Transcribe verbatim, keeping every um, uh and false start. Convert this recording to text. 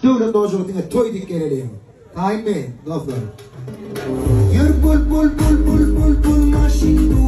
Devlet doğuşluğuna toy dik gelelim. Kain mi? Gaflar. Yür bul bul bul bul bul bul maşin